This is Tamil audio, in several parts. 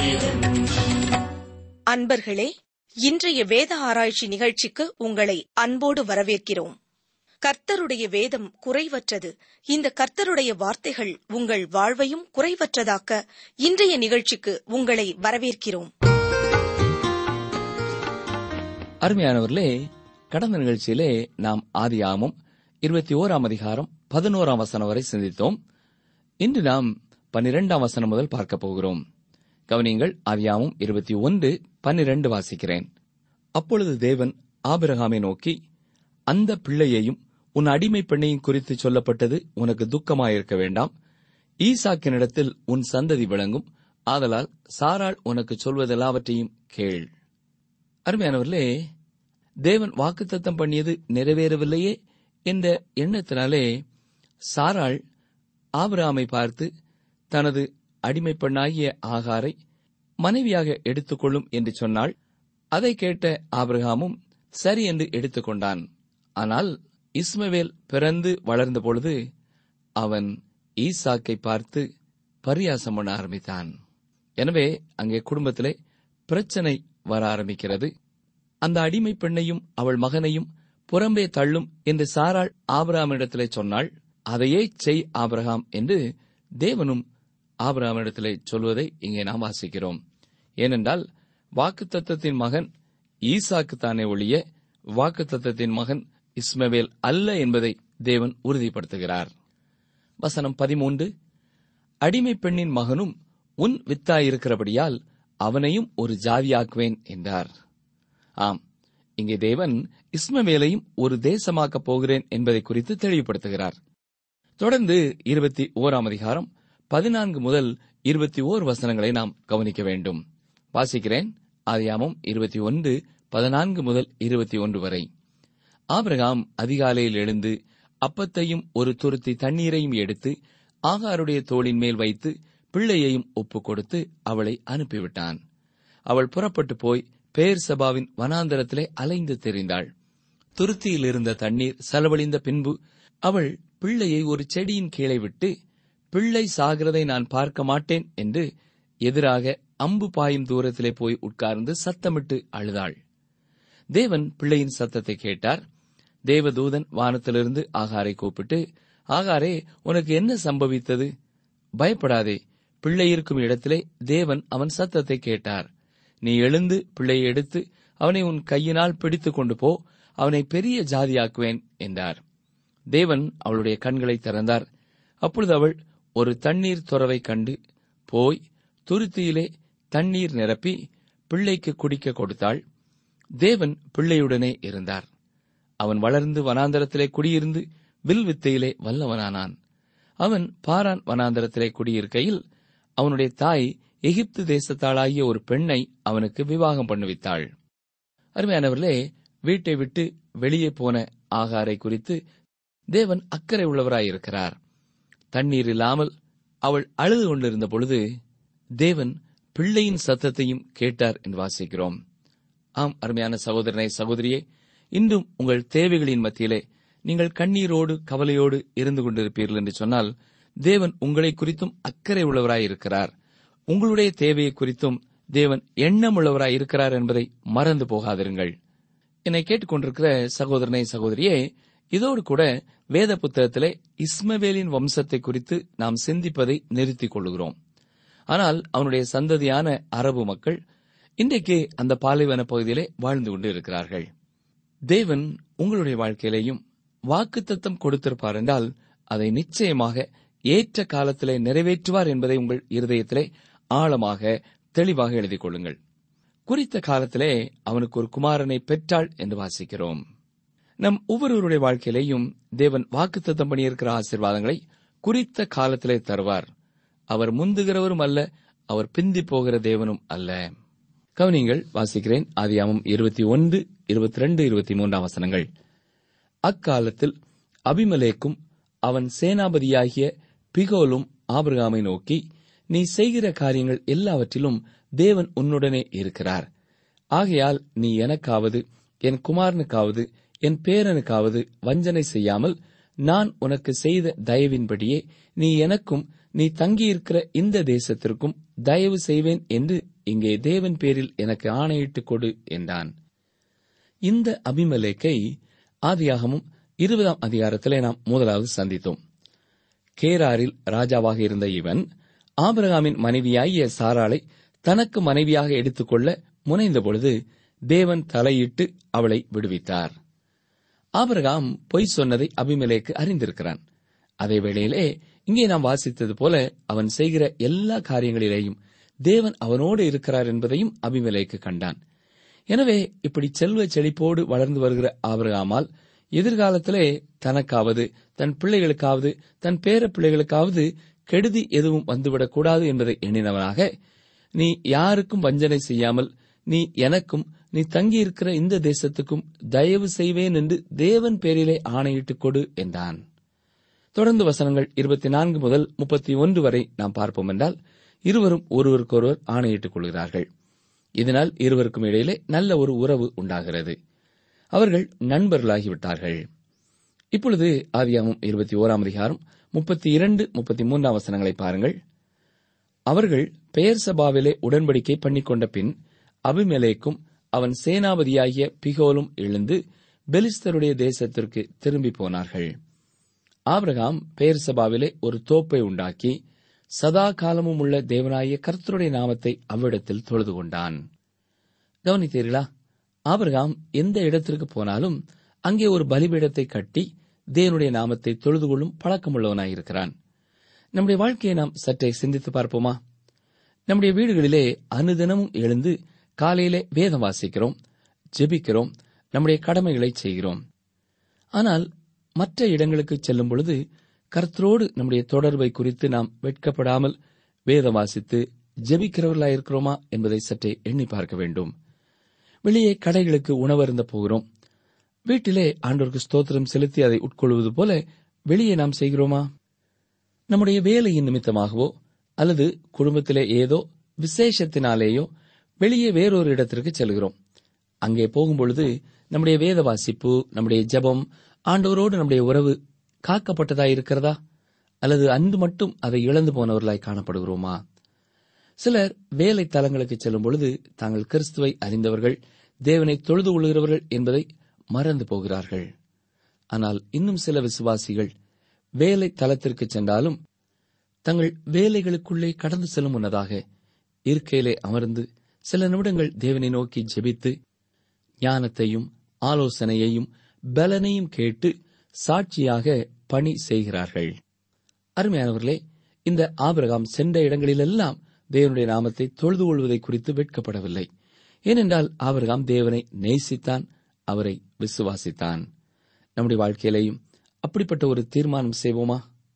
அன்பர்களே, இன்றைய வேத ஆராய்ச்சி நிகழ்ச்சிக்கு உங்களை அன்போடு வரவேற்கிறோம். கர்த்தருடைய வேதம் குறைவற்றது. இந்த கர்த்தருடைய வார்த்தைகள் உங்கள் வாழ்வையும் குறைவற்றதாக்க இன்றைய நிகழ்ச்சிக்கு உங்களை வரவேற்கிறோம். அருமையானவர்களே, கடந்த நிகழ்ச்சியிலே நாம் ஆதியாகமம் 21 அதிகாரம் 11 வசனம் வரை சிந்தித்தோம். இன்று நாம் 12 வசனம் முதல் பார்க்க போகிறோம். கவனியங்கள், ஆதியாகமம் 21:12 வாசிக்கிறேன். அப்பொழுது தேவன் ஆபிரகாமை நோக்கி, அந்த பிள்ளையையும் உன் அடிமை பெண்ணையும் குறித்து சொல்லப்பட்டது உனக்கு துக்கமாயிருக்க வேண்டாம். ஈசாக்கினிடத்தில் உன் சந்ததி விளங்கும். ஆதலால் சாராள் உனக்கு சொல்வதெல்லாவற்றையும் கேள். அருமையானவர்களே, தேவன் வாக்குத்தத்தம் பண்ணியது நிறைவேறவில்லையே என்ற எண்ணத்தினாலே சாராள் ஆபிரகாமை பார்த்து தனது அடிமை பெண்ணாகிய ஆகாரை மனைவியாக எடுத்துக்கொள்ளும் என்று சொன்னாள். அதை கேட்ட ஆபிரகாமும் சரி என்று எடுத்துக்கொண்டான். ஆனால் இஸ்மவேல் பிறந்து வளர்ந்த பொழுது அவன் ஈசாக்கை பார்த்து பரியாசம் பண்ண ஆரம்பித்தான். எனவே அங்கே குடும்பத்திலே பிரச்சனை வர ஆரம்பிக்கிறது. அந்த அடிமை பெண்ணையும் அவள் மகனையும் புறம்பே தள்ளும் என்று சாராள் ஆபிரகாமிடத்திலே சொன்னாள். அதையே செய் ஆபிரகாம் என்று தேவனும் ஆபிரகாமிடத்திலே சொல்வதை இங்கே நாம் வாசிக்கிறோம். ஏனென்றால் வாக்குத்தத்தத்தின் மகன் ஈசாக்கு தானே ஒழிய வாக்குத்தத்தத்தின் மகன் இஸ்மவேல் அல்ல என்பதை தேவன் உறுதிப்படுத்துகிறார். வசனம் 13, அடிமை பெண்ணின் மகனும் உன் வித்தாயிருக்கிறபடியால் அவனையும் ஒரு ஜாதியாக்குவேன் என்றார். ஆம், இங்கே தேவன் இஸ்மவேலையும் ஒரு தேசமாக்கப் போகிறேன் என்பதை குறித்து தெளிவுபடுத்துகிறார். தொடர்ந்து 21 அதிகாரம் 14 முதல் 21 வசனங்களை நாம் கவனிக்க வேண்டும். வாசிக்கிறேன். ஆதியாகமம் 21:14 முதல் 21 வரை. ஆபிரகாம் அதிகாலையில் எழுந்து அப்பத்தையும் ஒரு துருத்தி தண்ணீரையும் எடுத்து ஆகாருடைய தோளின் மேல் வைத்து பிள்ளையையும் ஒப்புக் கொடுத்து அவளை அனுப்பிவிட்டான். அவள் புறப்பட்டு போய் பெயர்செபாவின் வனாந்தரத்திலே அலைந்து திரிந்தாள். துருத்தியில் இருந்த தண்ணீர் செலவழிந்த பின்பு அவள் பிள்ளையை ஒரு செடியின் கீழே விட்டு, பிள்ளை சாகிறதை நான் பார்க்க மாட்டேன் என்று எதிராக அம்பு பாயும் தூரத்திலே போய் உட்கார்ந்து சத்தமிட்டு அழுதாள். தேவன் பிள்ளையின் சத்தத்தை கேட்டார். தேவதூதன் வானத்திலிருந்து ஆகாரை கூப்பிட்டு, ஆகாரே, உனக்கு என்ன சம்பவித்தது? பயப்படாதே, பிள்ளை இருக்கும் இடத்திலே தேவன் அவன் சத்தத்தை கேட்டார். நீ எழுந்து பிள்ளையை எடுத்து அவனை உன் கையினால் பிடித்துக் கொண்டு போ, அவனை பெரிய ஜாதியாக்குவேன் என்றார். தேவன் அவளுடைய கண்களை திறந்தார். அப்பொழுது அவள் ஒரு தண்ணீர் துறவை கண்டு போய் துருத்தியிலே தண்ணீர் நிரப்பி பிள்ளைக்கு குடிக்க கொடுத்தாள். தேவன் பிள்ளையுடனே இருந்தார். அவன் வளர்ந்து வனாந்தரத்திலே குடியிருந்து வில் வித்தையிலே வல்லவனானான். அவன் பாரான் வனாந்தரத்திலே குடியிருக்கையில் அவனுடைய தாய் எகிப்து தேசத்தாளாகிய ஒரு பெண்ணை அவனுக்கு விவாகம் பண்ணுவித்தாள். அருமையானவர்களே, வீட்டை விட்டு வெளியே போன ஆகாரை குறித்து தேவன் அக்கறை உள்ளவராயிருக்கிறார். தண்ணீர் இல்லாமல் அவள் அழுது கொண்டிருந்த பொழுது தேவன் பிள்ளையின் சத்தத்தையும் கேட்டார் என்று வாசிக்கிறோம். ஆம், அருமையான சகோதரனை, சகோதரியே, இன்றும் உங்கள் தேவைகளின் மத்தியிலே நீங்கள் கண்ணீரோடு கவலையோடு இருந்து கொண்டிருப்பீர்கள் என்று சொன்னால் தேவன் உங்களை குறித்தும் அக்கறை உள்ளவராயிருக்கிறார். உங்களுடைய தேவையை குறித்தும் தேவன் எண்ணமுள்ளவராயிருக்கிறார் என்பதை மறந்து போகாதிருங்கள். என்னை கேட்டுக்கொண்டிருக்கிற சகோதரனை, சகோதரியே, இதோடு கூட வேத புத்தகத்திலே இஸ்மவேலின் வம்சத்தை குறித்து நாம் சிந்திப்பதை நிறுத்திக் கொள்கிறோம். ஆனால் அவனுடைய சந்ததியான அரபு மக்கள் இன்றைக்கு அந்த பாலைவன பகுதியிலே வாழ்ந்து கொண்டு இருக்கிறார்கள். தேவன் உங்களுடைய வாழ்க்கையிலேயும் வாக்குத்தத்தம் கொடுத்திருப்பார் என்றால் அதை நிச்சயமாக ஏற்ற காலத்திலே நிறைவேற்றுவார் என்பதை உங்கள் இருதயத்திலே ஆழமாக தெளிவாக எழுதிக் கொள்ளுங்கள். குறித்த காலத்திலே அவனுக்கு ஒரு குமாரனை பெற்றாள் என்று வாசிக்கிறோம். நம் ஒவ்வொருவருடைய வாழ்க்கையிலேயும் தேவன் வாக்குத்தத்தம் பண்ணியிருக்கிற ஆசீர்வாதங்களை குறித்த காலத்திலே தருவார். அவர் முந்துகிறவரும் அல்ல, அவர் பிந்தி போகிற தேவனும் அல்ல. கவனிங்கள், வாசிக்கிறேன். ஆதியாகமம் 21, 22, 23 வசனங்கள். அக்காலத்தில் அபிமெலேக்கும் அவன் சேனாபதியாகிய பிகோலும் ஆபிரகாமை நோக்கி, நீ செய்கிற காரியங்கள் எல்லாவற்றிலும் தேவன் உன்னுடனே இருக்கிறார். ஆகையால் நீ எனக்காவது என் குமாரனுக்காவது என் பேரனுக்காவது வஞ்சனை செய்யாமல் நான் உனக்கு செய்த தயவின்படியே நீ எனக்கும் நீ தங்கியிருக்கிற இந்த தேசத்திற்கும் தயவு செய்வேன் என்று இங்கே தேவன் பேரில் எனக்கு ஆணையிட்டுக் கொடு என்றான். இந்த அபிமெலேக்கை ஆதியாகமம் 20 அதிகாரத்திலே நாம் முதலாவது சந்தித்தோம். கேராரில் ராஜாவாக இருந்த இவன் ஆபிரகாமின் மனைவியாகிய சாராளை தனக்கு மனைவியாக எடுத்துக்கொள்ள முனைந்தபொழுது தேவன் தலையிட்டு அவளை விடுவித்தார். ஆபிரகாம் பொய் சொன்னதை அபிமெலேக்கு அறிந்திருக்கிறான். அதே வேளையிலே இங்கே நாம் வாசித்தது போல அவன் செய்கிற எல்லா காரியங்களிலேயும் தேவன் அவனோடு இருக்கிறார் என்பதையும் அபிமெலேக்கு கண்டான். எனவே இப்படி செல்வ செழிப்போடு வளர்ந்து வருகிற ஆபிரகாமால் எதிர்காலத்திலே தனக்காவது தன் பிள்ளைகளுக்காவது தன் பேர பிள்ளைகளுக்காவது கெடுதி எதுவும் வந்துவிடக்கூடாது என்பதை எண்ணினவனாக, நீ யாருக்கும் வஞ்சனை செய்யாமல் நீ எனக்கும் நீ தங்கியிருக்கிற இந்த தேசத்துக்கும் தயவு செய்வேன் என்று தேவன் பேரிலே ஆணையிட்டுக் கொடு என்றான். தொடர்ந்து வசனங்கள் 24 முதல் 31 வரை நாம் பார்ப்போம் என்றால், இருவரும் ஒருவருக்கொருவர் ஆணையிட்டுக் கொள்கிறார்கள். இதனால் இருவருக்கும் இடையிலே நல்ல ஒரு உறவு உண்டாகிறது. அவர்கள் நண்பர்களாகிவிட்டார்கள். இப்பொழுது ஆதியாகமம் 21 அதிகாரம் 32, 33 வசனங்களை பாருங்கள். அவர்கள் பெயர்சபாவிலே உடன்படிக்கை பண்ணிக்கொண்ட பின் அபிமெலேக்கும் அவன் சேனாபதியாகிய பிகோலும் எழுந்து பெலிஸ்தருடைய தேசத்திற்கு திரும்பி போனார்கள். ஆபிரகாம் பெயர்சபாவிலே ஒரு தோப்பை உண்டாக்கி சதா காலமும் உள்ள தேவனாகிய கர்த்தருடைய நாமத்தை அவ்விடத்தில் தொழுது கொண்டான். கவனித்தீர்களா? ஆபிரகாம் எந்த இடத்திற்கு போனாலும் அங்கே ஒரு பலிபீடத்தை கட்டி தேவனுடைய நாமத்தை தொழுது கொள்ளும் பழக்கமுள்ளவனாயிருக்கிறான். நம்முடைய வாழ்க்கையை நாம் சற்றே சிந்தித்து பார்ப்போமா? நம்முடைய வீடுகளிலே அனுதினமும் எழுந்து காலையிலே வேதம் வாசிக்கிறோம், ஜெபிக்கிறோம், நம்முடைய கடமைகளை செய்கிறோம். ஆனால் மற்ற இடங்களுக்கு செல்லும் பொழுது கர்த்தரோடு நம்முடைய தொடர்பை குறித்து நாம் வெட்கப்படாமல் வேதம் வாசித்து ஜெபிக்கிறவர்களாயிருக்கிறோமா என்பதை சற்றே எண்ணி பார்க்க வேண்டும். வெளியே கடைகளுக்கு உணவருந்த போகிறோம். வீட்டிலே ஆண்டவருக்கு ஸ்தோத்திரம் செலுத்தி அதை உட்கொள்வது போல வெளியே நாம் செய்கிறோமா? நம்முடைய வேலையின் நிமித்தமாகவோ அல்லது குடும்பத்திலே ஏதோ விசேஷத்தினாலேயோ வெளியே வேறொரு இடத்திற்கு செல்கிறோம். அங்கே போகும்பொழுது நம்முடைய வேத வாசிப்பு, நம்முடைய ஜெபம், ஆண்டவரோடு நம்முடைய உறவு காக்கப்பட்டதாயிருக்கிறதா? அல்லது அன்று மட்டும் அதை இழந்து போனவர்களாய் காணப்படுகிறோமா? சிலர் வேலை தலங்களுக்கு செல்லும் பொழுது தாங்கள் கிறிஸ்துவை அறிந்தவர்கள், தேவனை தொழுது கொள்கிறவர்கள் என்பதை மறந்து போகிறார்கள். ஆனால் இன்னும் சில விசுவாசிகள் வேலை தலத்திற்கு சென்றாலும் தங்கள் வேலைகளுக்குள்ளே கடந்து செல்லும் முன்னதாக இருக்கையிலே அமர்ந்து சில நிமிடங்கள் தேவனை நோக்கி ஜெபித்து ஞானத்தையும் ஆலோசனையையும் பலனையும் கேட்டு சாட்சியாக பணி செய்கிறார்கள். அருமையானவர்களே, இந்த ஆபிரகாம் சென்ற இடங்களிலெல்லாம் தேவனுடைய நாமத்தை தொழுது கொள்வதை குறித்து வெட்கப்படவில்லை. ஏனென்றால் ஆபிரகாம் தேவனை நேசித்தான், அவரை விசுவாசித்தான். நம்முடைய வாழ்க்கையிலேயும் அப்படிப்பட்ட ஒரு தீர்மானம் செய்வோமா?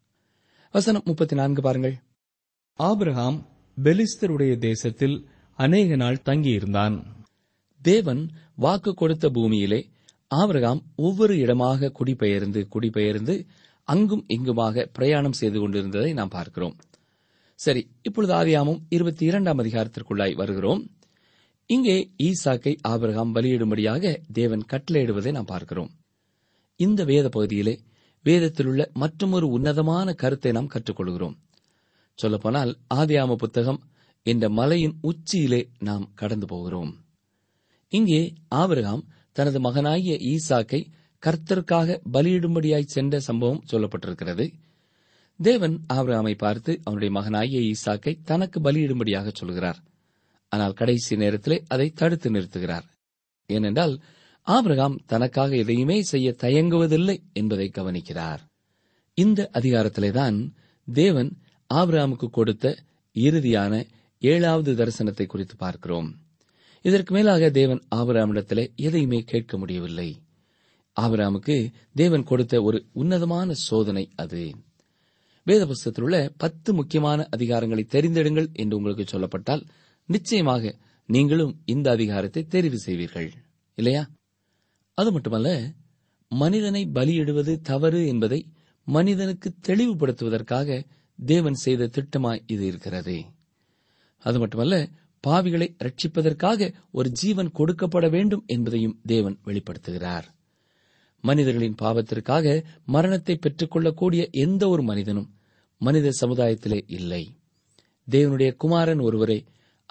வசனம் 34 பாருங்கள். ஆபிரகாம் பெலிஸ்தருடைய தேசத்தில் அநேக நாள் தங்கியிருந்தான். தேவன் வாக்கு கொடுத்த பூமியிலே ஆபிரகாம் ஒவ்வொரு இடமாக குடிபெயர்ந்து அங்கும் இங்குமாக பிரயாணம் செய்து கொண்டிருந்ததை நாம் பார்க்கிறோம். சரி, இப்பொழுது ஆதியாகமம் 22 அதிகாரத்திற்குள்ளாய் வருகிறோம். இங்கே ஈசாக்கை ஆபிரகாம் பலியிடும்படியாக தேவன் கட்டளையிடுவதை நாம் பார்க்கிறோம். இந்த வேத பகுதியிலே வேதத்திலுள்ள மற்றொரு உன்னதமான கருத்தை நாம் கற்றுக்கொள்கிறோம். சொல்லப்போனால் ஆதியாகம புத்தகம் என்ற மலையின் உச்சியிலே நாம் கடந்து போகிறோம். இங்கே ஆபிரகாம் தனது மகனாகிய ஈசாக்கை கர்த்தருக்காக பலியிடும்படியாய் சென்ற சம்பவம் சொல்லப்பட்டிருக்கிறது. தேவன் ஆபிரகாமை பார்த்து அவனுடைய மகனாகிய ஈசாக்கை தனக்கு பலியிடும்படியாக சொல்கிறார். ஆனால் கடைசி நேரத்திலே அதை தடுத்து நிறுத்துகிறார். ஏனென்றால் ஆபிரகாம் தனக்காக எதையுமே செய்ய தயங்குவதில்லை என்பதை கவனிக்கிறார். இந்த அதிகாரத்திலேதான் தேவன் ஆபிரகாமுக்கு கொடுத்த இறுதியான 7வது தரிசனத்தை குறித்து பார்க்கிறோம். இதற்கு மேலாக தேவன் ஆபிரகாமிடத்திலே எதையுமே கேட்க முடியவில்லை. ஆபிரகாமுக்கு தேவன் கொடுத்த ஒரு உன்னதமான சோதனை அது. வேத புஸ்தகத்தில் உள்ள 10 முக்கியமான அதிகாரங்களை தெரிந்தெடுங்கள் என்று உங்களுக்கு சொல்லப்பட்டால் நிச்சயமாக நீங்களும் இந்த அதிகாரத்தை தெரிவு செய்வீர்கள், இல்லையா? அது மட்டுமல்ல, மனிதனை பலியிடுவது தவறு என்பதை மனிதனுக்கு தெளிவுபடுத்துவதற்காக தேவன் செய்த திட்டமாய் இது இருக்கிறது. அது மட்டுமல்ல, பாவிகளை ரட்சிப்பதற்காக ஒரு ஜீவன் கொடுக்கப்பட வேண்டும் என்பதையும் தேவன் வெளிப்படுத்துகிறார். மனிதர்களின் பாவத்திற்காக மரணத்தை பெற்றுக் கொள்ளக்கூடிய எந்த ஒரு மனிதனும் மனித சமுதாயத்திலே இல்லை. தேவனுடைய குமாரன் ஒருவரே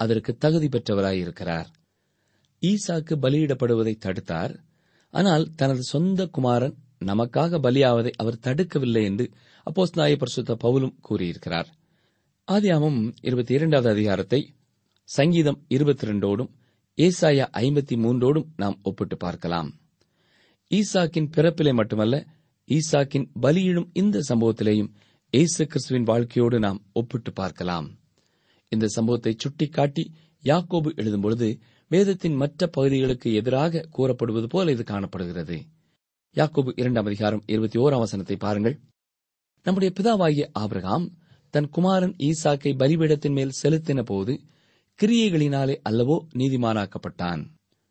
அதற்கு தகுதி பெற்றவராயிருக்கிறார். ஈசாக்கு பலியிடப்படுவதை தடுத்தார். ஆனால் தனது சொந்த குமாரன் நமக்காக பலியாவதை அவர் தடுக்கவில்லை என்று அப்போஸ்தலனாகிய பரிசுத்த பவுலும் கூறியிருக்கிறார். ஆதியாகமம் 22வது அதிகாரத்தை சங்கீதம் 22ஓடும் ஏசாயா 53ஓடும் நாம் ஒப்பிட்டு பார்க்கலாம். ஈசாக்கின் பிறப்பிலே மட்டுமல்ல, ஈசாக்கின் பலியிடும் இந்த சம்பவத்திலேயும் இயேசு கிறிஸ்துவின் வாழ்க்கையோடு நாம் ஒப்பிட்டு பார்க்கலாம். இந்த சம்பவத்தை சுட்டிக்காட்டி யாக்கோபு எழுதும்பொழுது வேதத்தின் மற்ற பகுதிகளுக்கு எதிராக கூறப்படுவது போல இது காணப்படுகிறது. யாக்கோபு 2ஆம் அதிகாரம் 21ஆம் வசனத்தை பாருங்கள். நம்முடைய பிதாவாகிய ஆபிரகாம் தன் குமாரன் ஈசாக்கை பலிபீடத்தின் மேல் செலுத்தின போது கிரியைகளினாலே அல்லவோ நீதிமானாக்கப்பட்டான்.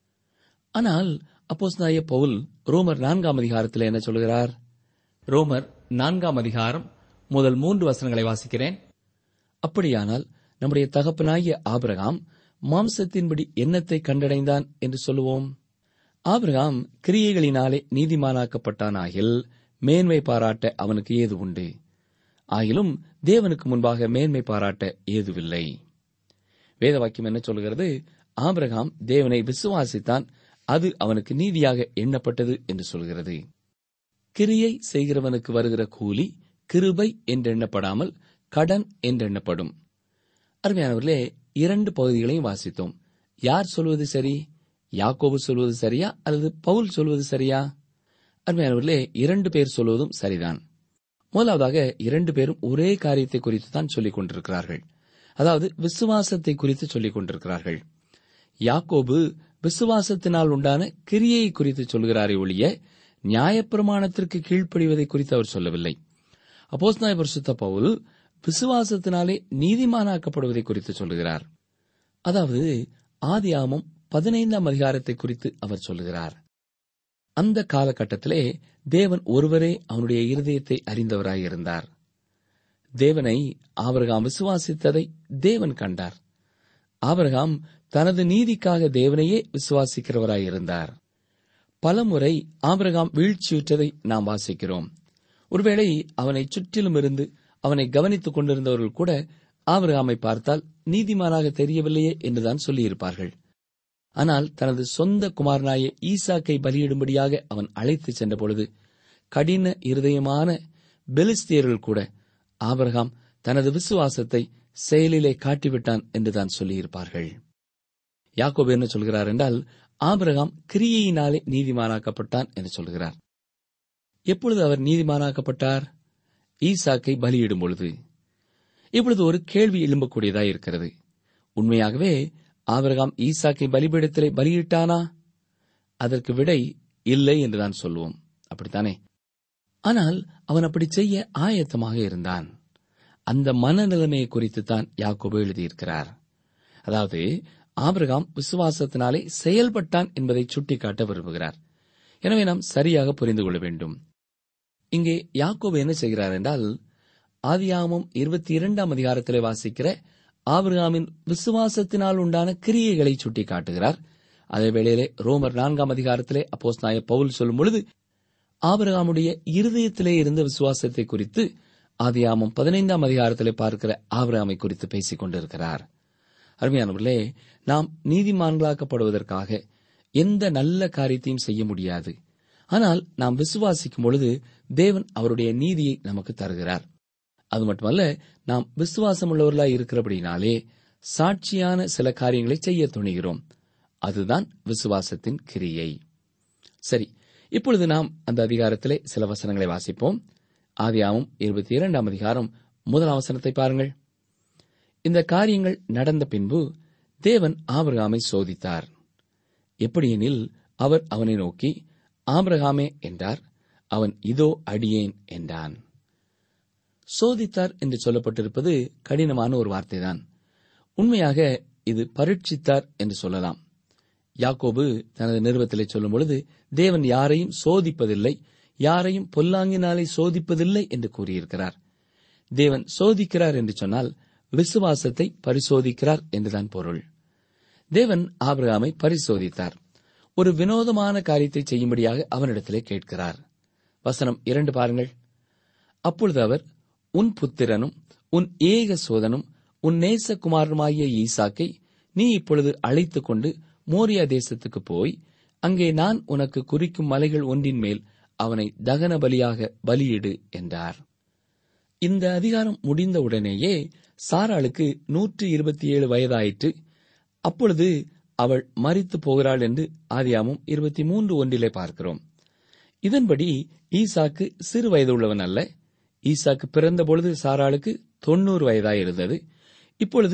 ஆனால் அப்போஸ்தலனாகிய பவுல் ரோமர் 4ஆம் அதிகாரத்தில் என்ன சொல்கிறார்? ரோமர் 4ஆம் அதிகாரம் முதல் 3 வசனங்களை வாசிக்கிறேன். அப்படியானால் நம்முடைய தகப்பனாகிய ஆபிரகாம் மாம்சத்தின்படி என்னத்தை கண்டடைந்தான் என்று சொல்லுவோம்? ஆபிரகாம் கிரியைகளினாலே நீதிமானாக்கப்பட்டானாகில் மேன்மை பாராட்ட அவனுக்கு ஏது உண்டு? ஆகிலும் தேவனுக்கு முன்பாக மேன்மை பாராட்ட ஏதுவில்லை. வேதவாக்கியம் என்ன சொல்கிறது? ஆபிரகாம் தேவனை விசுவாசித்தான், அது அவனுக்கு நீதியாக எண்ணப்பட்டது என்று சொல்கிறது. கிரியை செய்கிறவனுக்கு வருகிற கூலி கிருபை என்றெண்ணப்படாமல் கடன் என்றெண்ணப்படும். அருமையானவர்களே, 2 பகுதிகளையும் வாசித்தோம். யார் சொல்வது சரி? யாக்கோபு சொல்வது சரியா அல்லது பவுல் சொல்வது சரியா? அருமையானவர்களே, 2 பேர் சொல்வதும் சரிதான். முதலாவதாக 2 பேரும் ஒரே காரியத்தை குறித்து தான் சொல்லிக் கொண்டிருக்கிறார்கள். அதாவது விசுவாசத்தை குறித்து சொல்லிக் கொண்டிருக்கிறார்கள். யாக்கோபு விசுவாசத்தினால் உண்டான கிரியை குறித்து சொல்கிறாரே ஒழிய நியாயப்பிரமாணத்திற்கு கீழ்ப்படிவதை குறித்து அவர் சொல்லவில்லை. அப்போஸ்தலனாகிய பரிசுத்த பவுல் விசுவாசத்தினாலே நீதிமானாக்கப்படுவதை குறித்து சொல்லுகிறார். அதாவது ஆதியாகமம் 15ஆம் அதிகாரத்தை குறித்து அவர் சொல்லுகிறார். அந்த காலகட்டத்திலே தேவன் ஒருவரே அவனுடைய இருதயத்தை அறிந்தவராயிருந்தார். தேவனை ஆபிரகாம் விசுவாசித்ததை தேவன் கண்டார். ஆபிரகாம் தனது நீதிக்காக தேவனையே விசுவாசிக்கிறவராயிருந்தார். பலமுறை ஆபிரகாம் வீழ்ச்சியுற்றதை நாம் வாசிக்கிறோம். ஒருவேளை அவனை சுற்றிலும் இருந்து அவனை கவனித்துக் கொண்டிருந்தவர்கள் கூட ஆபிரகாமை பார்த்தால் நீதிமானாக தெரியவில்லையே என்றுதான் சொல்லியிருப்பார்கள். ஆனால் தனது சொந்த குமாரனாய ஈசாக்கை பலியிடும்படியாக அவன் அழைத்துச் சென்றபொழுது கடின இருதயமான பெலிஸ்தியர்கள் கூட ஆபிரகாம் தனது விசுவாசத்தை செயலிலே காட்டிவிட்டான் என்றுதான் சொல்லியிருப்பார்கள். யாக்கோபு என்ன சொல்கிறார் என்றால், ஆபிரகாம் கிரியையினாலே நீதிமானாக்கப்பட்டான் என்று சொல்கிறார். எப்பொழுது அவர் நீதிமானாக்கப்பட்டார்? ஈசாக்கை பலியிடும் பொழுது. இப்பொழுது ஒரு கேள்வி எழும்பக்கூடியதாய் இருக்கிறது. உண்மையாகவே ஆபிரகாம் ஈசாக்கை பலிபீடத்திலே பலியிட்டானா? அதற்கு விடை இல்லை என்றுதான் சொல்லுவோம். அப்படித்தானே? ஆனால் அவன் அப்படி செய்ய ஆயத்தமாக இருந்தான். அந்த மனநிலைமையை குறித்துத்தான் யாக்கோபு எழுதியிருக்கிறார். அதாவது ஆபிரகாம் விசுவாசத்தினாலே செயல்பட்டான் என்பதை சுட்டிக்காட்ட விரும்புகிறார். எனவே நாம் சரியாக புரிந்து கொள்ள வேண்டும். இங்கே யாக்கோபு என்ன செய்கிறார் என்றால், ஆதியாகமம் 22ஆம் அதிகாரத்திலே வாசிக்கிற ஆபிரகாமின் விசுவாசத்தினால் உண்டான கிரியைகளை சுட்டிக்காட்டுகிறார். அதே வேளையிலே ரோமர் 4ஆம் அதிகாரத்திலே அப்போஸ்தலனாகிய பவுல் சொல்லும் பொழுது ஆபிரகாமுடைய இருதயத்திலே இருந்த விசுவாசத்தை குறித்து ஆதியாகமம் 15ஆம் அதிகாரத்திலே பார்க்கிற ஆபிரகாமை குறித்து பேசிக் கொண்டிருக்கிறார். அருமையானவர்களே, நாம் நீதிமான்களாக்கப்படுவதற்காக எந்த நல்ல காரியத்தையும் செய்ய முடியாது. ஆனால் நாம் விசுவாசிக்கும் பொழுது தேவன் அவருடைய நீதியை நமக்கு தருகிறார். அது மட்டுமல்ல, நாம் விசுவாசம் உள்ளவர்களாய் இருக்கிறபடினாலே சாட்சியான சில காரியங்களை செய்ய துணிகிறோம். அதுதான் விசுவாசத்தின் கிரியை. சரி, இப்பொழுது நாம் அந்த அதிகாரத்திலே சில வசனங்களை வாசிப்போம். ஆதியாகமம் 22ஆம் அதிகாரம் 1 வசனத்தை பாருங்கள். இந்த காரியங்கள் நடந்த பின்பு தேவன் ஆபிரகாமை சோதித்தார். எப்படியெனில், அவர் அவனை நோக்கி ஆபிரகாமே என்றார். அவன் இதோ அடியேன் என்றான். சோதித்தார் என்று சொல்லப்பட்டிருப்பது கடினமான ஒரு வார்த்தைதான். உண்மையாக இது பரீட்சித்தார் என்று சொல்லலாம். யாக்கோபு தனது நிருபத்திலே சொல்லும் பொழுது தேவன் யாரையும் சோதிப்பதில்லை, யாரையும் பொல்லாங்கினாலே சோதிப்பதில்லை என்று கூறியிருக்கிறார். தேவன் சோதிக்கிறார் என்று சொன்னால் விசுவாசத்தை பரிசோதிக்கிறார் என்றுதான் பொருள். தேவன் ஆபிரகாமை பரிசோதித்தார். ஒரு வினோதமான காரியத்தை செய்யும்படியாக அவனிடத்திலே கேட்கிறார். வசனம் 2 பாருங்கள். அப்பொழுது அவர், உன் புத்திரனும் உன் ஏக சோதனும் உன் நேசகுமாரனுமாகிய ஈசாக்கை நீ இப்பொழுது அழைத்துக் கொண்டு மோரியா தேசத்துக்கு போய் அங்கே நான் உனக்கு குறிக்கும் மலைகள் ஒன்றின் மேல் அவனை தகன பலியாக பலியிடு என்றார். இந்த அதிகாரம் முடிந்தவுடனேயே சாராளுக்கு 127 வயதாயிற்று. அப்பொழுது அவள் மரித்து போகிறாள் என்று ஆதியாகமம் 23:1 பார்க்கிறோம். இதன்படி ஈசாக்கு சிறு வயது உள்ளவன் அல்ல. ஈசாக்கு பிறந்தபொழுது சாராளுக்கு 90 வயதாயிருந்தது. இப்பொழுது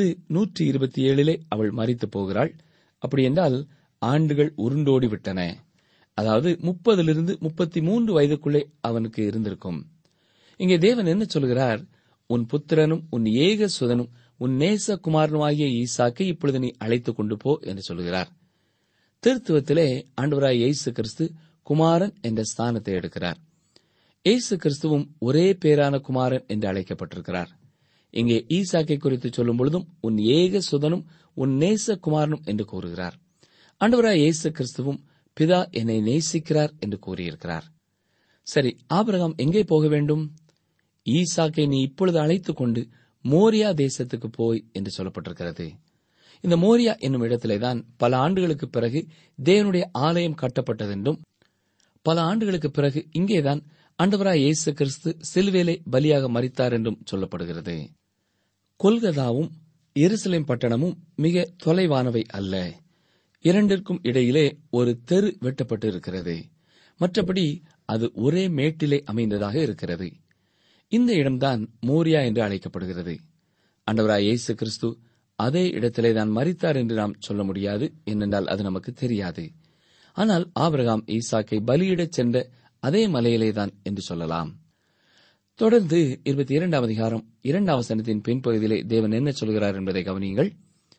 127 அவள் மரித்து போகிறாள். அப்படியென்றால் ஆண்டுகள் உருண்டோடி விட்டன. அதாவது 30 33 வயதுக்குள்ளே அவனுக்கு இருந்திருக்கும். இங்கே தேவன் என்ன சொல்கிறார்? உன் புத்திரனும் உன் ஏக சுதனும் உன் நேசகுமாரனுமாகிய ஈசாக்கை இப்பொழுது நீ அழைத்துக் கொண்டு போ என்று சொல்கிறார். திருத்துவத்திலே ஆண்டவராய் இயேசு கிறிஸ்து குமாரன் என்ற ஸ்தானத்தை எடுக்கிறார். இயேசு கிறிஸ்துவும் ஒரே பேரான குமாரன் என்று அழைக்கப்பட்டிருக்கிறார். இங்கே ஈசாக்கை குறித்து சொல்லும் பொழுதும் உன் ஏக சுதனும் உன் நேசகுமாரனும் என்று கூறுகிறார். ஆண்டவராய் இயேசு கிறிஸ்துவும் பிதா என்னை நேசிக்கிறார் என்று கூறியிருக்கிறார். சரி, ஆபிரகாம் எங்கே போக வேண்டும்? ஈசாக்கை நீ இப்பொழுது அழைத்துக் கொண்டு மோரியா தேசத்துக்கு போய் என்று சொல்லப்பட்டிருக்கிறது. இந்த மோரியா என்னும் இடத்திலேதான் பல ஆண்டுகளுக்கு பிறகு தேவனுடைய ஆலயம் கட்டப்பட்டதென்றும், பல ஆண்டுகளுக்கு பிறகு இங்கேதான் ஆண்டவராய் இயேசு கிறிஸ்து சிலுவையிலே பலியாக மரித்தார் என்றும் சொல்லப்படுகிறது. கொல்கதாவும் எருசலேம் பட்டணமும் மிக தொலைவானவை அல்ல. இரண்டிற்கும் இடையிலே ஒரு தெரு வெட்டப்பட்டு இருக்கிறது. மற்றபடி அது ஒரே மேட்டிலே அமைந்ததாக இருக்கிறது. இந்த இடம்தான் மோரியா என்று அழைக்கப்படுகிறது. ஆண்டவராய் இயேசு கிறிஸ்து அதே இடத்திலே தான் மரித்தார் என்று நாம் சொல்ல முடியாது. ஏனென்றால் அது நமக்கு தெரியாது. ஆனால் ஆபிரகாம் ஈசாக்கை பலியிடச் சென்ற அதே மலையிலேதான் என்று சொல்லலாம். தொடர்ந்து 22 அதிகாரம் 2 வசனத்தின் பின்பகுதியிலே தேவன் என்ன சொல்கிறார் என்பதை கவனியுங்கள்.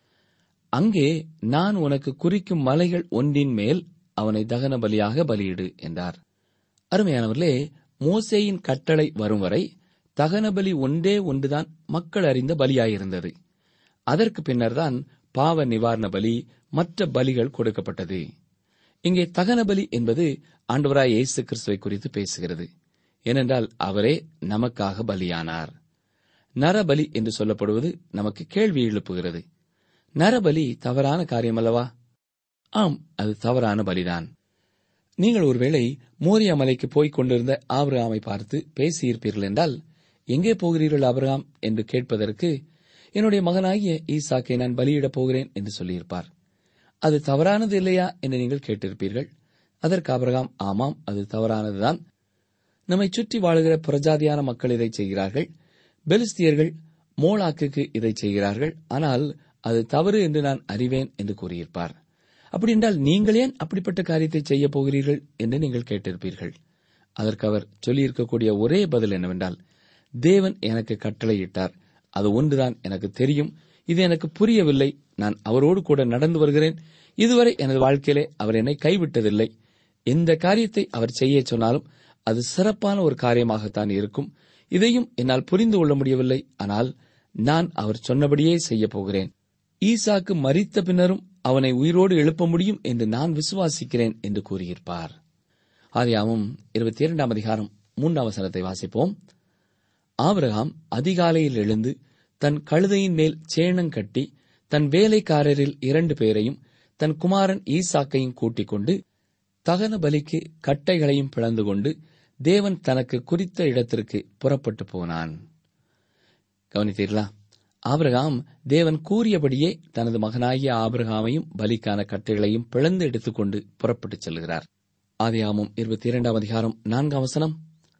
அங்கே நான் உனக்கு குறிக்கும் மலைகள் ஒன்றின் மேல் அவனை தகன பலியாக பலியிடு என்றார். அருமையானவர்களே, மோசேயின் கட்டளை வரும் வரை தகன பலி ஒன்றே ஒன்றுதான் மக்கள் அறிந்த பலியாயிருந்தது. அதற்கு பின்னர்தான் பாவ நிவாரண பலி, மற்ற பலிகள் கொடுக்கப்பட்டது. இங்கே தகன பலி என்பது ஆண்டவராய் இயேசு கிறிஸ்துவை குறித்து பேசுகிறது. ஏனென்றால் அவரே நமக்காக பலியானார். நரபலி என்று சொல்லப்படுவது நமக்கு கேள்வி எழுப்புகிறது. நரபலி தவறான காரியம் அல்லவா? ஆம், அது தவறான பலிதான். நீங்கள் ஒருவேளை மோரியா மலைக்கு போய்க் கொண்டிருந்த ஆபிரகாமை பார்த்து பேசியிருப்பீர்கள் என்றால், எங்கே போகிறீர்கள் ஆபிரகாம் என்று கேட்பதற்கு, என்னுடைய மகனாகிய ஈசாக்கை நான் பலியிடப் போகிறேன் என்று சொல்லியிருப்பார். அது தவறானது இல்லையா என்று நீங்கள் கேட்டிருப்பீர்கள். அதற்கு ஆபிரகாம், ஆமாம், அது தவறானதுதான். நம்மை சுற்றி வாழுகிற புறஜாதியான மக்கள் இதை செய்கிறார்கள். பெலிஸ்தியர்கள் மோளாக்குக்கு இதை செய்கிறார்கள். ஆனால் அது தவறு என்று நான் அறிவேன் என்று கூறியிருப்பார். அப்படி என்றால் நீங்கள் ஏன் அப்படிப்பட்ட காரியத்தை செய்ய போகிறீர்கள் என்று நீங்கள் கேட்டிருப்பீர்கள். அதற்கு அவர் சொல்லியிருக்கக்கூடிய ஒரே பதில் என்னவென்றால், தேவன் எனக்கு கட்டளையிட்டார், அது ஒன்றுதான் எனக்கு தெரியும், இது எனக்கு புரியவில்லை, நான் அவரோடு கூட நடந்து வருகிறேன், இதுவரை எனது வாழ்க்கையிலே அவர் என்னை கைவிட்டதில்லை, எந்த காரியத்தை அவர் செய்ய சொன்னாலும் அது சிறப்பான ஒரு காரியமாகத்தான் இருக்கும், இதையும் என்னால் புரிந்து கொள்ள முடியவில்லை, ஆனால் நான் அவர் சொன்னபடியே செய்யப் போகிறேன், ஈசாக்கு மரித்த பின்னரும் அவனை உயிரோடு எழுப்ப முடியும் என்று நான் விசுவாசிக்கிறேன் என்று கூறியிருப்பார். ஆதியாகமம் 22 அதிகாரம் 3 வசனத்தை வாசிப்போம். ஆபிரகாம் அதிகாலையில் எழுந்து தன் கழுதையின் மேல் சேணம் கட்டி தன் வேலைக்காரரில் 2 பேரையும் தன் குமாரன் ஈசாக்கையும் கூட்டிக் கொண்டு தகன பலிக்கு கட்டைகளையும் பிளந்து கொண்டு தேவன் தனக்கு குறித்த இடத்திற்கு புறப்பட்டு போனான். கவனித்தீர்களா? ஆபிரகாம் தேவன் கூறியபடியே தனது மகனாகிய ஆபிரகாமையும் பலிக்கான கட்டைகளையும் பிளந்து எடுத்துக்கொண்டு புறப்பட்டுச் செல்கிறார். ஆதியாகமம் 22 அதிகாரம் 4 வசனம்.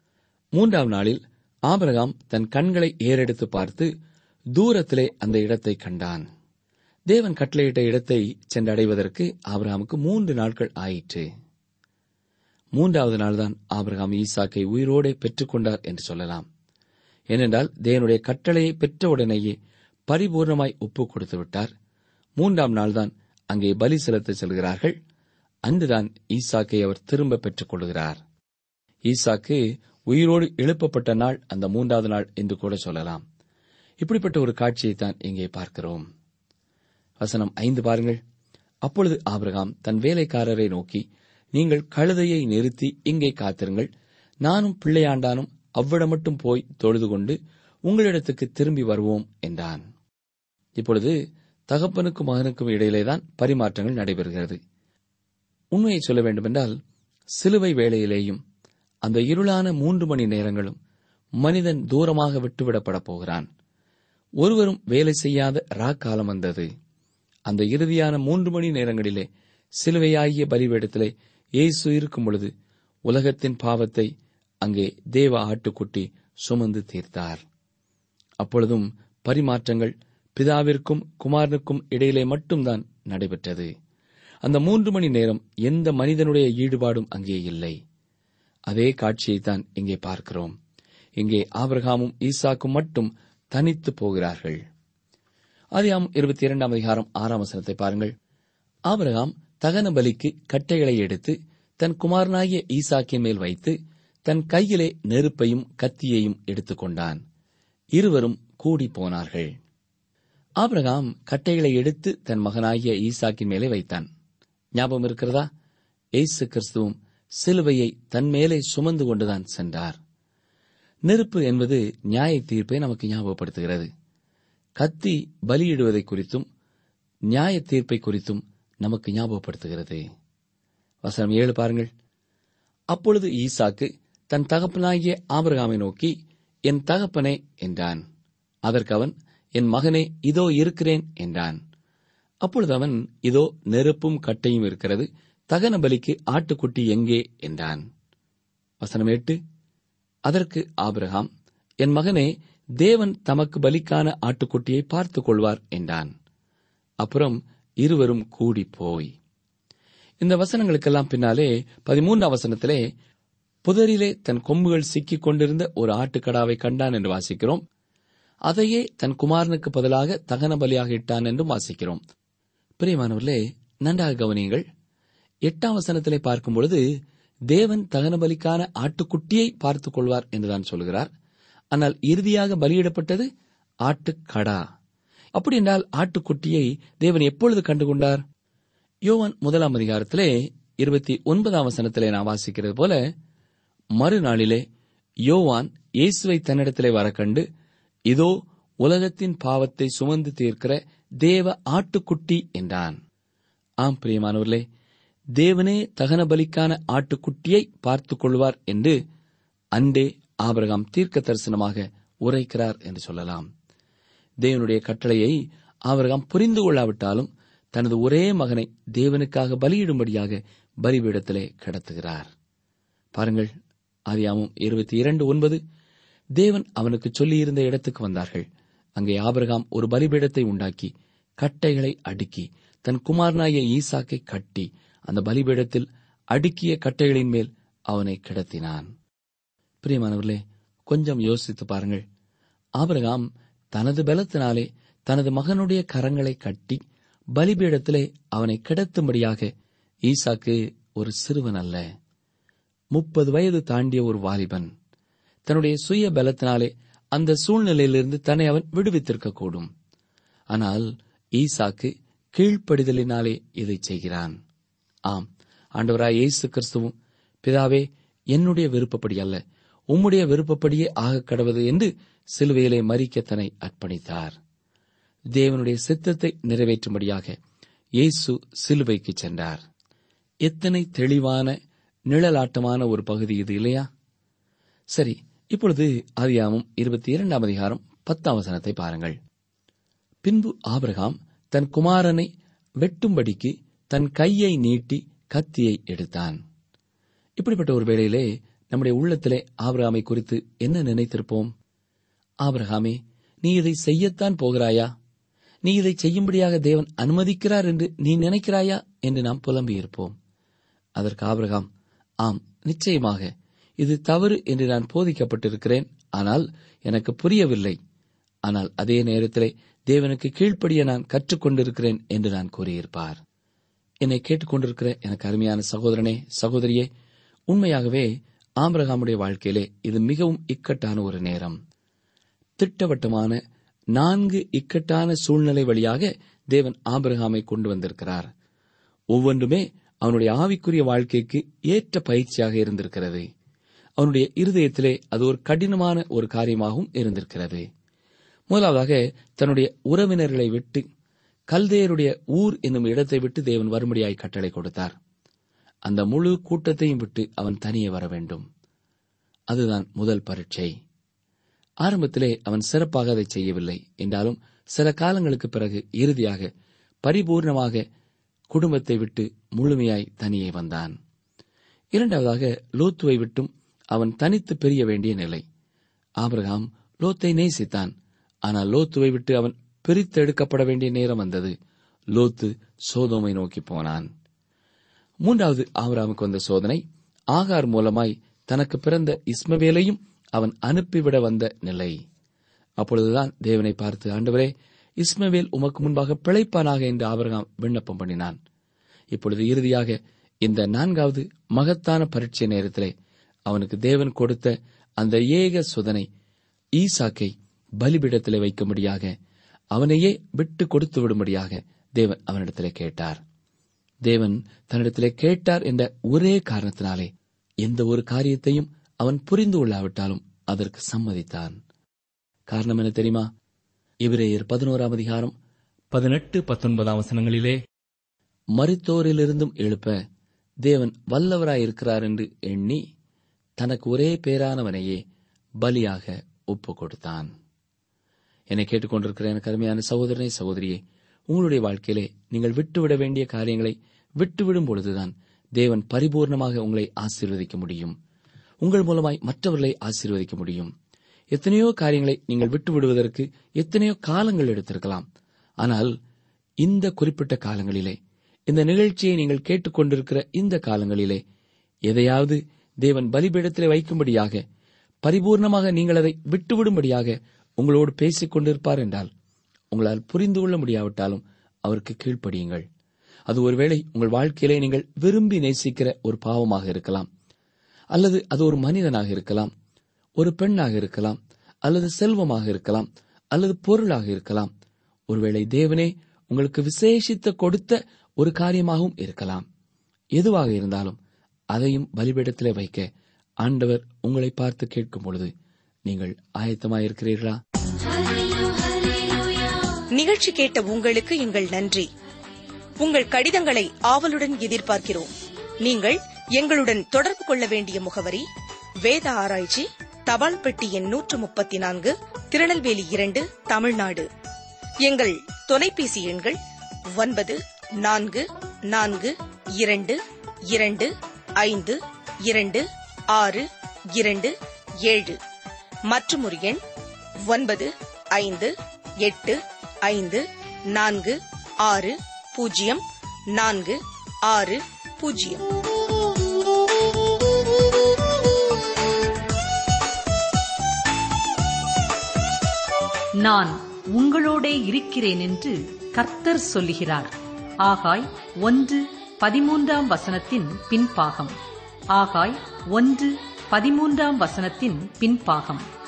3ஆம் நாளில் ஆபிரகாம் தன் கண்களை ஏறெடுத்து பார்த்து தூரத்திலே அந்த இடத்தை கண்டான். தேவன் கட்டளையிட்ட இடத்தை சென்றடைவதற்கு ஆபிரகாமுக்கு 3 நாட்கள் ஆயிற்று. 3வது நாள்தான் ஆபிரகாம் ஈசாக்கை உயிரோடே பெற்றுக் கொண்டார் என்று சொல்லலாம். ஏனென்றால் தேவனுடைய கட்டளையை பெற்றவுடனேயே பரிபூர்ணமாய் ஒப்புக் கொடுத்து விட்டார். 3ஆம் நாள்தான் அங்கே பலி செலுத்த செல்கிறார்கள். அன்றுதான் ஈசாக்கை அவர் திரும்ப பெற்றுக் கொள்கிறார். ஈசாக்கு உயிரோடு எழுப்பப்பட்ட நாள் அந்த 3வது நாள் என்று கூட சொல்லலாம். இப்படிப்பட்ட ஒரு காட்சியைத்தான் இங்கே பார்க்கிறோம். வசனம் 5 பாருங்கள். அப்பொழுது ஆபிரகாம் தன் வேலைக்காரரை நோக்கி, நீங்கள் கழுதையை நிறுத்தி இங்கே காத்திருங்கள், நானும் பிள்ளையாண்டானும் அவ்விடம் மட்டும் போய் தொழுது கொண்டு உங்களிடத்துக்கு திரும்பி வருவோம் என்றான். இப்பொழுது தகப்பனுக்கும் மகனுக்கும் இடையிலேதான் பரிமாற்றங்கள் நடைபெறுகிறது. உண்மையை சொல்ல வேண்டுமென்றால், சிலுவை வேளையிலேயும் அந்த இருளான 3 மணி நேரங்களும் மனிதன் தூரமாக விட்டுவிடப்படப் போகிறான். ஒருவரும் வேலை செய்யாத ராக்காலம் வந்தது. அந்த இறுதியான 3 மணி நேரங்களிலே சிலுவையாகிய பலிபீடத்திலே இயேசு இருக்கும் பொழுது உலகத்தின் பாவத்தை அங்கே தேவ ஆட்டுக்குட்டி சுமந்து தீர்த்தார். அப்பொழுதும் பரிமாற்றங்கள் பிதாவிற்கும் குமாரனுக்கும் இடையிலே மட்டும்தான் நடைபெற்றது. அந்த 3 மணி நேரம் எந்த மனிதனுடைய ஈடுபாடும் அங்கே இல்லை. அதே காட்சியைத்தான் இங்கே பார்க்கிறோம். இங்கே ஆபிரகாமும் ஈசாக்கும் மட்டும் தனித்து போகிறார்கள். ஆதியாகமம் 22ஆம் அதிகாரம் 6ஆம் வசனத்தை பாருங்கள். ஆபிரகாம் தகன பலிக்கு கட்டைகளை எடுத்து தன் குமாரனாகிய ஈசாக்கின் மேல் வைத்து தன் கையிலே நெருப்பையும் கத்தியையும் எடுத்துக்கொண்டான். இருவரும் கூடி போனார்கள். ஆபிரகாம் கட்டைகளை எடுத்து தன் மகனாகிய ஈசாக்கின் மேலே வைத்தான். ஞாபகம் இருக்கிறதா? இயேசு கிறிஸ்துவும் சிலுவையை தன் மேலே சுமந்து கொண்டுதான் சென்றார். நெருப்பு என்பது நியாய தீர்ப்பை நமக்கு ஞாபகப்படுத்துகிறது. கத்தி பலியிடுவதை குறித்தும் நியாய தீர்ப்பை குறித்தும் நமக்கு ஞாபகப்படுத்துகிறது. வசனம் 7 பாருங்கள். அப்பொழுது ஈசாக்கு தன் தகப்பனாகிய ஆபிரகாமை நோக்கி, என் தகப்பனே என்றான். அதற்கு அவன், என் மகனே, இதோ இருக்கிறேன் என்றான். அப்பொழுது அவன், இதோ நெருப்பும் கட்டையும் இருக்கிறது, தகன பலிக்கு ஆட்டுக்குட்டி எங்கே என்றான். வசனம் 8. அதற்கு ஆபிரகாம், என் மகனே, தேவன் தமக்கு பலிக்கான ஆட்டுக்குட்டியை பார்த்துக் கொள்வார் என்றான். அப்புறம் இருவரும் கூடி போய். இந்த வசனங்களுக்கெல்லாம் பின்னாலே 13ஆம் வசனத்திலே புதரிலே தன் கொம்புகள் சிக்கிக் கொண்டிருந்த ஒரு ஆட்டுக்கடாவை கண்டான் என்று வாசிக்கிறோம். அதையே தன் குமாரனுக்கு பதிலாக தகன பலியாக இட்டான் என்றும் வாசிக்கிறோம். பிரியமானவர்களே, நன்றாக கவனியுங்கள். 8ஆம் வசனத்திலே பார்க்கும் பொழுது தேவன் தகன பலிக்கான ஆட்டுக்குட்டியை பார்த்துக் கொள்வார் என்றுதான் சொல்கிறார். ஆனால் இறுதியாக பலியிடப்பட்டது ஆட்டுக்கடா. அப்படி என்றால் ஆட்டுக்குட்டியை தேவன் எப்பொழுது கண்டுகொண்டார்? யோவான் 1ஆம் அதிகாரத்திலே 29ஆம் வசனத்திலே நான் வாசிக்கிறது போல, மறுநாளிலே யோவான் இயேசுவை தன்னிடத்திலே வர கண்டு, இதோ உலகத்தின் பாவத்தை சுமந்து தீர்க்கிற தேவ ஆட்டுக்குட்டி என்றான். ஆம் பிரியமானவர்களே, தேவனே தகன பலிக்கான ஆட்டுக்குட்டியை பார்த்துக் கொள்வார் என்று அன்றே ஆபிரகாம் தீர்க்க தரிசனமாக உரைக்கிறார் என்று சொல்லலாம். தேவனுடைய கட்டளையை ஆபிரகாம் புரிந்து கொள்ளாவிட்டாலும் தனது ஒரே மகனை தேவனுக்காக பலியிடும்படியாக பலிபீடத்திலே கடத்துகிறார். பாருங்கள், ஆதியாகமம் 22:9. தேவன் அவனுக்கு சொல்லியிருந்த இடத்துக்கு வந்தார்கள். அங்கே ஆபிரகாம் ஒரு பலிபீடத்தை உண்டாக்கி கட்டைகளை அடுக்கி தன் குமாரனாகிய ஈசாக்கை கட்டி அந்த பலிபீடத்தில் அடுக்கிய கட்டைகளின் மேல் அவனை கிடத்தினான். பிரியமானவர்களே, கொஞ்சம் யோசித்து பாருங்கள். ஆபிரகாம் தனது பலத்தினாலே தனது மகனுடைய கரங்களை கட்டி பலிபீடத்திலே அவனை கிடத்தும்படியாக ஈசாக்கு ஒரு சிறுவன் அல்ல, 30 வயது தாண்டிய ஒரு வாலிபன். தன்னுடைய சுய பலத்தினாலே அந்த சூழ்நிலையிலிருந்து தன்னை அவன் விடுவித்திருக்கக்கூடும். ஆனால் ஈசாக்கு கீழ்ப்படிதலினாலே இதை செய்கிறான். ஆம், ஆண்டவராய் இயேசு கிறிஸ்துவும், பிதாவே, என்னுடைய விருப்பப்படி அல்ல, உம்முடைய விருப்பப்படியே ஆக கடவது என்று சிலுவையிலே மரிக்க தன்னை அர்ப்பணித்தார். தேவனுடைய சித்தத்தை நிறைவேற்றும்படியாக இயேசு சிலுவைக்கு சென்றார். எத்தனை தெளிவான நிழலாட்டமான ஒரு பகுதி இது இல்லையா? சரி, இப்பொழுது ஆதியாகமம் 22ஆம் அதிகாரம் 10ஆம் வசனத்தை பாருங்கள். பின்பு ஆபிரகாம் தன் குமாரனை வெட்டும்படிக்கு தன் கையை நீட்டி கத்தியை எடுத்தான். இப்படிப்பட்ட ஒரு வேளையிலே நம்முடைய உள்ளத்திலே ஆபிரகாமை குறித்து என்ன நினைத்திருப்போம்? ஆபிரகாமே, நீ இதை செய்யத்தான் போகிறாயா? நீ இதை செய்யும்படியாக தேவன் அனுமதிக்கிறார் என்று நீ நினைக்கிறாயா என்று நாம் புலம்பியிருப்போம். அதற்கு ஆபிரகாம், ஆம், நிச்சயமாக இது தவறு என்று நான் போதிக்கப்பட்டிருக்கிறேன், ஆனால் எனக்கு புரியவில்லை. ஆனால் அதே நேரத்திலே தேவனுக்கு கீழ்ப்படிய நான் கற்றுக்கொண்டிருக்கிறேன் என்று நான் கூறியிருப்பார். என்னை கேட்டுக்கொண்டிருக்கிற எனக்கு அருமையான சகோதரனே, சகோதரியே, உண்மையாகவே ஆபிரகாமுடைய வாழ்க்கையிலே இது மிகவும் இக்கட்டான ஒரு நேரம். திட்டவட்டமான 4 இக்கட்டான சூழ்நிலை வழியாக தேவன் ஆபிரகாமை கொண்டு வந்திருக்கிறார். ஒவ்வொன்றுமே அவனுடைய ஆவிக்குரிய வாழ்க்கைக்கு ஏற்ற பயிற்சியாக இருந்திருக்கிறது. அவனுடைய இருதயத்திலே அது ஒரு கடினமான ஒரு காரியமாகவும் இருந்திருக்கிறது. முதலாவதாக தன்னுடைய உறவினர்களை விட்டு கல்தேயருடைய ஊர் என்னும் இடத்தை விட்டு தேவன் வரும்படியாய் கட்டளை கொடுத்தார். அந்த முழு கூட்டத்தையும் விட்டு அவன் தனியே வர வேண்டும். அதுதான் முதல் பரீட்சை. ஆரம்பத்திலே அவன் சிறப்பாக அதை செய்யவில்லை என்றாலும் சில காலங்களுக்கு பிறகு இறுதியாக பரிபூர்ணமாக குடும்பத்தை விட்டு முழுமையாய் தனியே வந்தான். இரண்டாவதாக லோத்துவை விட்டும் அவன் தனித்து பிரிய வேண்டிய நிலை. ஆபிரகாம் லோத்தை நேசித்தான். ஆனால் லோத்துவை விட்டு அவன் பிரித்தெடுக்கப்பட வேண்டிய நேரம் வந்தது. லோத்து சோதோமை நோக்கி போனான். மூன்றாவது ஆபிரகாமுக்கு வந்த சோதனை ஆகார் மூலமாய் தனக்கு பிறந்த இஸ்மவேலையும் அவன் அனுப்பிவிட வந்த நிலை. அப்பொழுதுதான் தேவனை பார்த்து, ஆண்டவரே, இஸ்மவேல் உமக்கு முன்பாக பிழைப்பானாக என்று ஆபிரகாம் விண்ணப்பம் பண்ணினான். இப்பொழுது இறுதியாக இந்த நான்காவது மகத்தான பரீட்சை நேரத்திலே அவனுக்கு தேவன் கொடுத்த அந்த ஏக சோதனை ஈசாக்கை பலிபீடத்திலே வைக்கும்படியாக, அவனையே விட்டு கொடுத்து விடும்படியாக தேவன் அவனிடத்திலே கேட்டார். தேவன் தன்னிடத்திலே கேட்டார் என்ற ஒரே காரணத்தினாலே எந்த ஒரு காரியத்தையும் அவன் புரிந்து கொள்ளாவிட்டாலும் அதற்கு சம்மதித்தான். காரணம் என்ன தெரியுமா? எபிரேயர் 11ஆம் அதிகாரம் 18-19 வசனங்களிலே, மரித்தோரிலிருந்தும் எழுப்ப தேவன் வல்லவராயிருக்கிறார் என்று எண்ணி தனக்கு ஒரே பேரானவனையே பலியாக ஒப்புக் கொடுத்தான். என்னை கேட்டுக்கொண்டிருக்கிற எனக்கு அருமையான சகோதரனே, சகோதரியே, உங்களுடைய வாழ்க்கையிலே நீங்கள் விட்டுவிட வேண்டிய காரியங்களை விட்டுவிடும் பொழுதுதான் தேவன் பரிபூர்ணமாக உங்களை ஆசீர்வதிக்க முடியும். உங்கள் மூலமாய் மற்றவர்களை ஆசீர்வதிக்க முடியும். எத்தனையோ காரியங்களை நீங்கள் விட்டுவிடுவதற்கு எத்தனையோ காலங்கள் எடுத்திருக்கலாம். ஆனால் இந்த குறிப்பிட்ட காலங்களிலே, இந்த நிகழ்ச்சியை நீங்கள் கேட்டுக்கொண்டிருக்கிற இந்த காலங்களிலே எதையாவது தேவன் பலிபீடத்திலே வைக்கும்படியாக, பரிபூர்ணமாக நீங்கள் அதை விட்டுவிடும்படியாக உங்களோடு பேசிக் கொண்டிருப்பார் என்றால், உங்களால் புரிந்து கொள்ள முடியாவிட்டாலும் அவருக்கு கீழ்ப்படியுங்கள். அது ஒருவேளை உங்கள் வாழ்க்கையிலே நீங்கள் விரும்பி நேசிக்கிற ஒரு பாவமாக இருக்கலாம், அல்லது அது ஒரு மனிதனாக இருக்கலாம், ஒரு பெண்ணாக இருக்கலாம், அல்லது செல்வமாக இருக்கலாம், அல்லது பொருளாக இருக்கலாம். ஒருவேளை தேவனே உங்களுக்கு விசேஷித்த கொடுத்த ஒரு காரியமாகவும் இருக்கலாம். எதுவாக இருந்தாலும் அதையும் பலிபீடத்திலே வைக்க ஆண்டவர் உங்களை பார்த்து கேட்கும் பொழுது நீங்கள் ஆயத்தமாயிருக்கிறீர்களா? நிகழ்ச்சி கேட்ட உங்களுக்கு எங்கள் நன்றி. உங்கள் கடிதங்களை ஆவலுடன் எதிர்பார்க்கிறோம். நீங்கள் எங்களுடன் தொடர்பு கொள்ள வேண்டிய முகவரி: வேத ஆராய்ச்சி, தபால் பெட்டி எண் 134, திருநெல்வேலி 2, தமிழ்நாடு. எங்கள் தொலைபேசி எண்கள் 9442252627 மற்றும் ஒரு எண் 9585460460. நான் உங்களோடே இருக்கிறேன் என்று கர்த்தர் சொல்லுகிறார். ஆகாய் 1:13 பின்பாகம். ஆகாய் 1:13 பின்பாகம்.